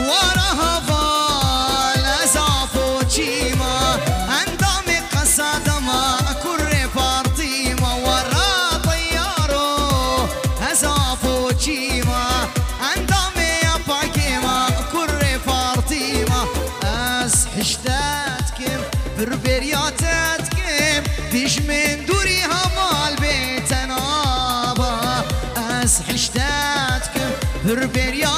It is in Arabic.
وراها فال أزافو تشيما أندامي قصادما كوري فارتيما ورا طيارو أزافو تشيما أندامي باكيما كوري فارتيما أسحشتاتكم بربرياتاتكم ديش من دوريها مال بيتنا أسحشتاتكم بربرياتاتكم